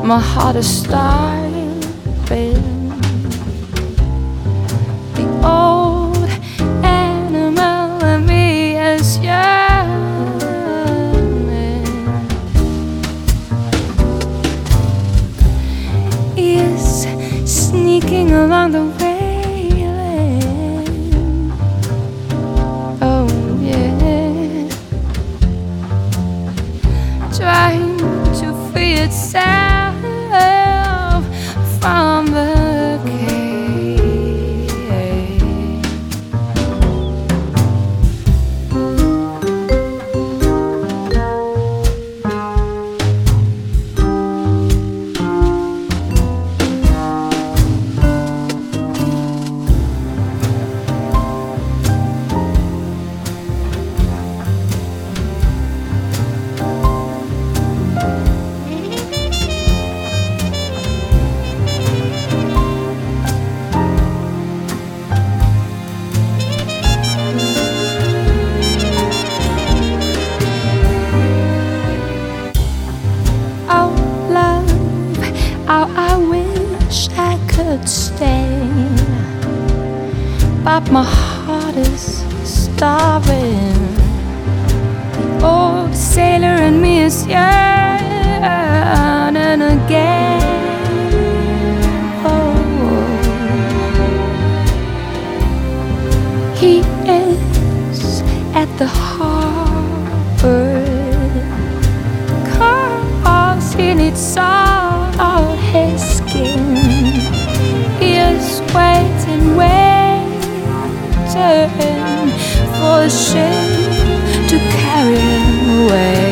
my heart is starving. The old animal in me is yearning. Is sneaking along the railing. Oh yeah, trying to free itself from the stay, but my heart is starving. The old sailor in me is yearning again. Oh, he is at the harbor, 'cause he needs all his skin. He is waiting for the ship to carry him away.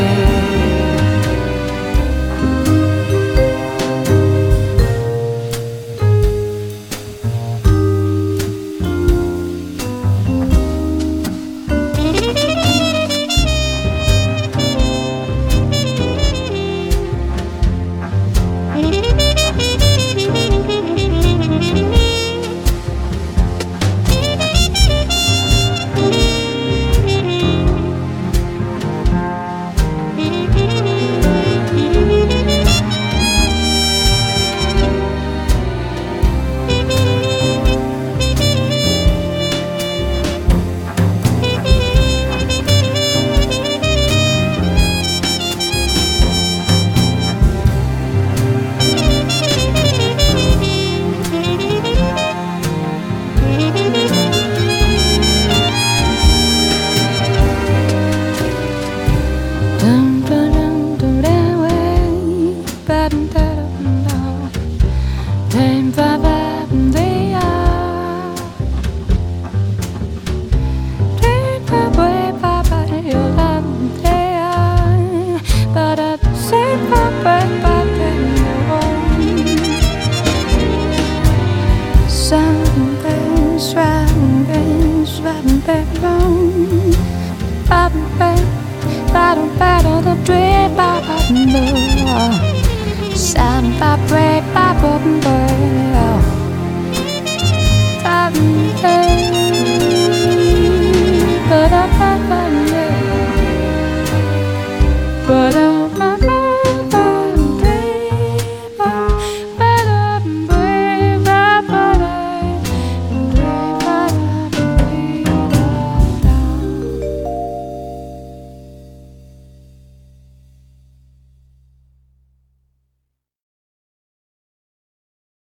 Sound vibrate,